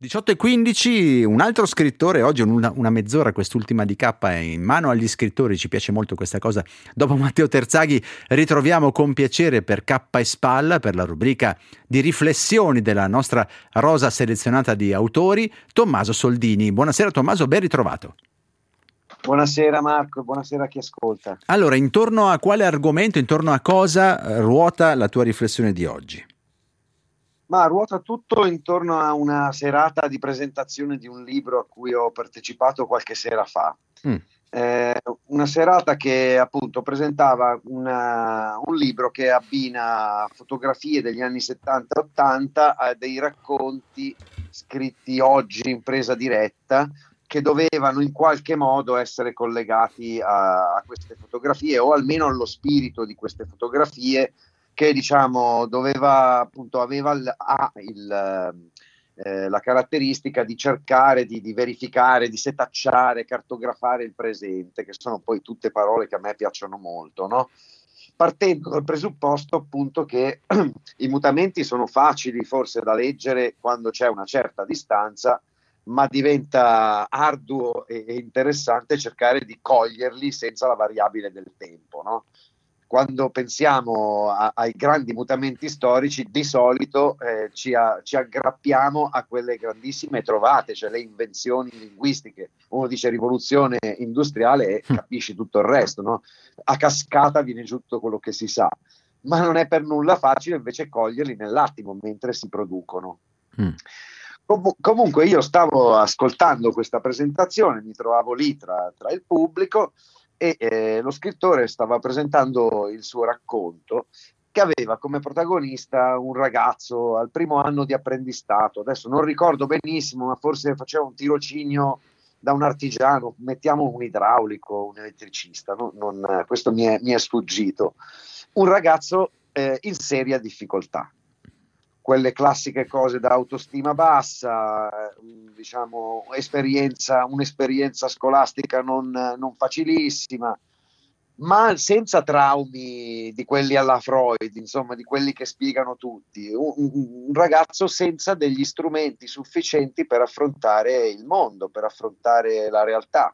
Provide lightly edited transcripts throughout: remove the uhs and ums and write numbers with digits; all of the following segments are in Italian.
18:15, un altro scrittore, oggi una mezz'ora quest'ultima di K è in mano agli scrittori, ci piace molto questa cosa. Dopo Matteo Terzaghi ritroviamo con piacere per K e Spalla, per la rubrica di riflessioni della nostra rosa selezionata di autori, Tommaso Soldini. Buonasera Tommaso, ben ritrovato. Buonasera Marco, buonasera a chi ascolta. Allora, intorno a quale argomento, intorno a cosa ruota la tua riflessione di oggi? Ma ruota tutto intorno a una serata di presentazione di un libro a cui ho partecipato qualche sera fa. Una serata che appunto presentava un libro che abbina fotografie degli anni 70-80 a dei racconti scritti oggi in presa diretta, che dovevano in qualche modo essere collegati a queste fotografie, o almeno allo spirito di queste fotografie, che diciamo aveva la caratteristica di cercare di verificare, di setacciare, cartografare il presente, che sono poi tutte parole che a me piacciono molto, no? Partendo dal presupposto appunto che i mutamenti sono facili forse da leggere quando c'è una certa distanza, ma diventa arduo e interessante cercare di coglierli senza la variabile del tempo, no? Quando pensiamo ai grandi mutamenti storici, di solito ci aggrappiamo a quelle grandissime trovate, cioè le invenzioni linguistiche. Uno dice rivoluzione industriale e capisci tutto il resto, no? A cascata viene giù tutto quello che si sa, ma non è per nulla facile invece coglierli nell'attimo mentre si producono. Comunque io stavo ascoltando questa presentazione, mi trovavo lì tra il pubblico, e lo scrittore stava presentando il suo racconto, che aveva come protagonista un ragazzo al primo anno di apprendistato. Adesso non ricordo benissimo, ma forse faceva un tirocinio da un artigiano, mettiamo un idraulico, un elettricista, no? Questo mi è sfuggito. Un ragazzo in seria difficoltà. Quelle classiche cose da autostima bassa, diciamo un'esperienza scolastica non facilissima, ma senza traumi di quelli alla Freud, insomma, di quelli che spiegano tutti. Un ragazzo senza degli strumenti sufficienti per affrontare il mondo, per affrontare la realtà.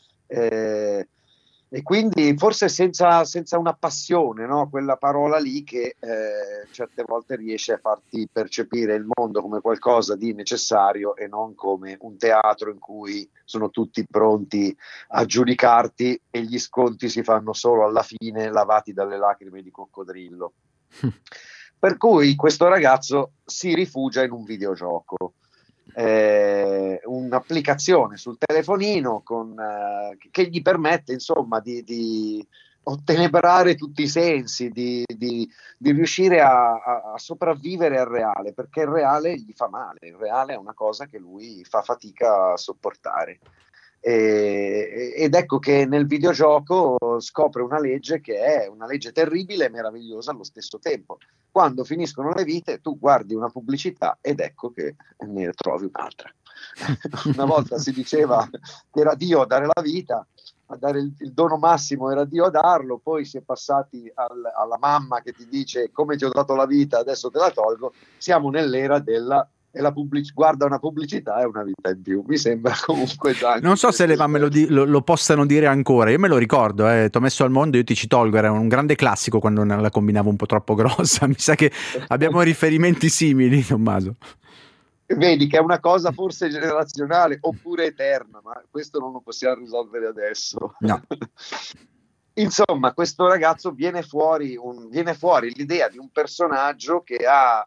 E quindi forse senza una passione, no? Quella parola lì che certe volte riesce a farti percepire il mondo come qualcosa di necessario e non come un teatro in cui sono tutti pronti a giudicarti e gli sconti si fanno solo alla fine, lavati dalle lacrime di coccodrillo. Per cui questo ragazzo si rifugia in un videogioco. Un'applicazione sul telefonino che gli permette insomma di ottenebrare tutti i sensi, di riuscire a sopravvivere al reale, perché il reale gli fa male, il reale è una cosa che lui fa fatica a sopportare. Ed ecco che nel videogioco scopre una legge che è una legge terribile e meravigliosa allo stesso tempo. Quando finiscono le vite tu guardi una pubblicità ed ecco che ne trovi un'altra. Una volta si diceva che era Dio a dare la vita, a dare il dono massimo era Dio a darlo, poi si è passati alla mamma che ti dice come ti ho dato la vita adesso te la tolgo. Siamo nell'era della guarda una pubblicità e una vita in più. Mi sembra comunque già. Non so se le mamme lo possano dire ancora. Io me lo ricordo, t'ho messo al mondo, io ti ci tolgo. Era un grande classico quando la combinavo un po' troppo grossa. Mi sa che abbiamo riferimenti simili, Tommaso. Vedi che è una cosa forse generazionale oppure eterna, ma questo non lo possiamo risolvere adesso. No. Insomma, questo ragazzo viene fuori l'idea di un personaggio che ha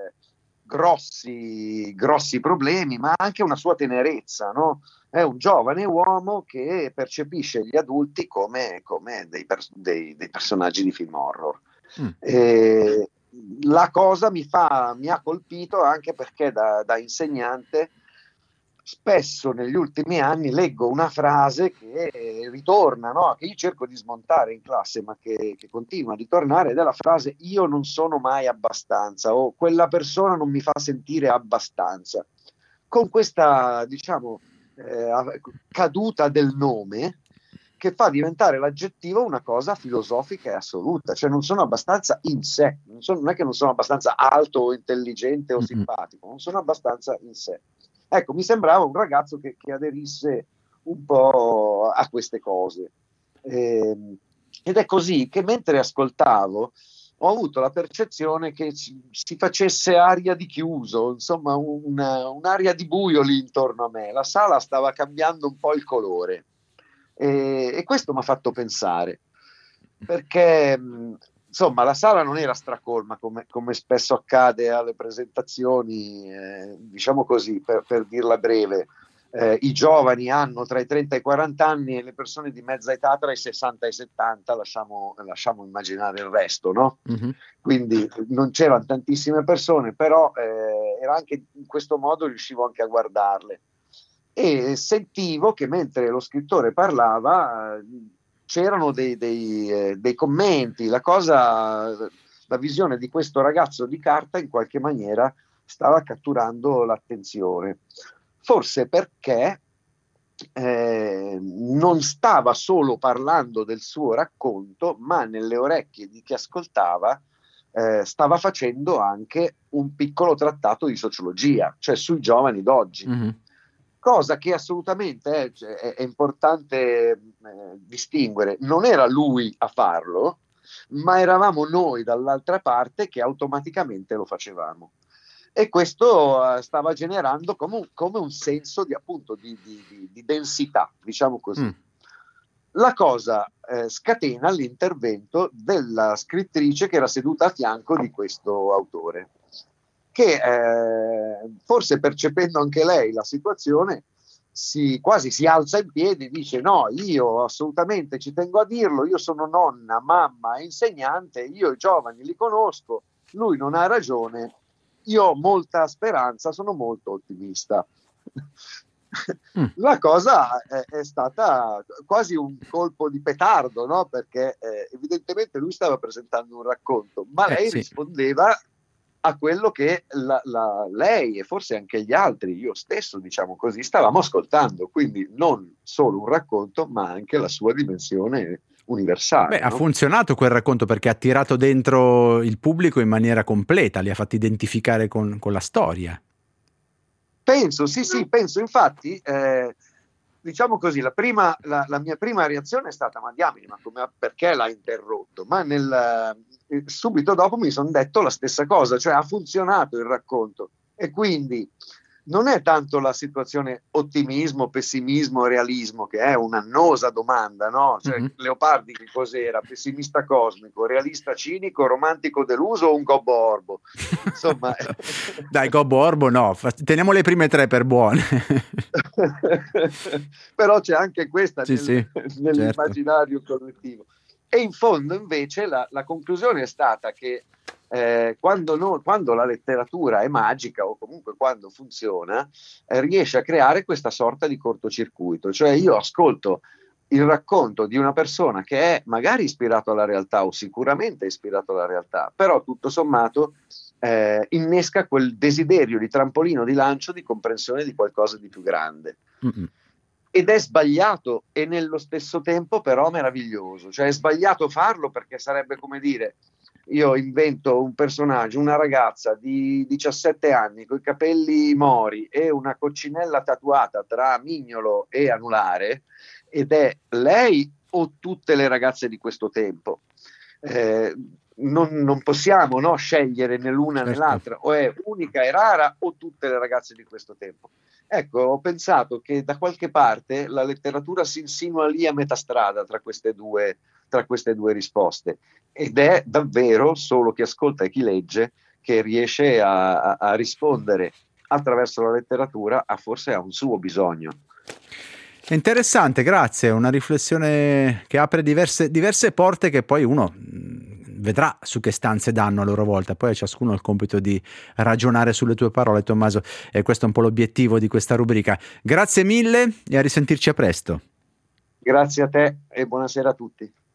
grossi problemi, ma anche una sua tenerezza, no? È un giovane uomo che percepisce gli adulti come dei personaggi di film horror. La cosa mi ha colpito anche perché da insegnante spesso negli ultimi anni leggo una frase che ritorna, no? Che io cerco di smontare in classe, ma che continua a ritornare, ed è la frase io non sono mai abbastanza, o quella persona non mi fa sentire abbastanza. Con questa, diciamo, caduta del nome, che fa diventare l'aggettivo una cosa filosofica e assoluta, cioè non sono abbastanza in sé, non è che non sono abbastanza alto o intelligente o simpatico, non sono abbastanza in sé. Ecco, mi sembrava un ragazzo che aderisse un po' a queste cose. Ed è così che mentre ascoltavo ho avuto la percezione che si facesse aria di chiuso, insomma un'aria di buio lì intorno a me. La sala stava cambiando un po' il colore e questo mi ha fatto pensare, perché insomma la sala non era stracolma come spesso accade alle presentazioni, diciamo così, per dirla breve. I giovani hanno tra i 30 e i 40 anni e le persone di mezza età tra i 60 e i 70, lasciamo immaginare il resto, no? Mhm. Quindi non c'erano tantissime persone, però era anche in questo modo riuscivo anche a guardarle e sentivo che mentre lo scrittore parlava c'erano dei commenti, la visione di questo ragazzo di carta in qualche maniera stava catturando l'attenzione. Forse perché non stava solo parlando del suo racconto, ma nelle orecchie di chi ascoltava stava facendo anche un piccolo trattato di sociologia, cioè sui giovani d'oggi. Mhm. Cosa che assolutamente è importante distinguere. Non era lui a farlo, ma eravamo noi dall'altra parte che automaticamente lo facevamo. E questo stava generando come un senso di, appunto, di densità, diciamo così. Mm. La cosa scatena l'intervento della scrittrice che era seduta a fianco di questo autore, che forse percependo anche lei la situazione quasi si alza in piedi e dice: no, io assolutamente ci tengo a dirlo, io sono nonna, mamma e insegnante, io i giovani li conosco, lui non ha ragione, io ho molta speranza, sono molto ottimista. Mm. La cosa è stata quasi un colpo di petardo, no? Perché evidentemente lui stava presentando un racconto, ma lei Sì. rispondeva a quello che lei e forse anche gli altri, io stesso, diciamo così, stavamo ascoltando, quindi non solo un racconto, ma anche la sua dimensione universale. Beh, ha No? funzionato quel racconto perché ha tirato dentro il pubblico in maniera completa, li ha fatti identificare con la storia. Penso, sì, penso, infatti, diciamo così, la mia prima reazione è stata: ma diamine, perché l'ha interrotto? Ma subito dopo mi sono detto la stessa cosa, cioè ha funzionato il racconto e quindi non è tanto la situazione ottimismo, pessimismo, realismo, che è un'annosa domanda, no? Cioè, Mm-hmm. Leopardi che cos'era? Pessimista cosmico, realista cinico, romantico deluso o un gobbo orbo? Insomma, Dai, Gobbo Orbo no, teniamo le prime tre per buone. però c'è anche questa Sì, sì, certo. nell'immaginario collettivo. E in fondo invece la conclusione è stata che quando la letteratura è magica o comunque quando funziona, riesce a creare questa sorta di cortocircuito. Cioè io ascolto il racconto di una persona che è magari ispirato alla realtà o sicuramente ispirato alla realtà, però tutto sommato innesca quel desiderio di trampolino di lancio di comprensione di qualcosa di più grande. Mm-mm. Ed è sbagliato e nello stesso tempo però meraviglioso. Cioè è sbagliato farlo perché sarebbe come dire: io invento un personaggio, una ragazza di 17 anni con i capelli mori e una coccinella tatuata tra mignolo e anulare, ed è lei o tutte le ragazze di questo tempo. Non possiamo, no, scegliere né l'una né Certo. l'altra, o è unica e rara o tutte le ragazze di questo tempo. Ecco, ho pensato che da qualche parte la letteratura si insinua lì a metà strada tra queste due risposte, ed è davvero solo chi ascolta e chi legge che riesce a rispondere attraverso la letteratura forse a un suo bisogno. È interessante, grazie, una riflessione che apre diverse porte che poi uno vedrà su che stanze danno a loro volta, poi a ciascuno ha il compito di ragionare sulle tue parole, Tommaso, e questo è un po' l'obiettivo di questa rubrica. Grazie mille e a risentirci a presto. Grazie a te e buonasera a tutti.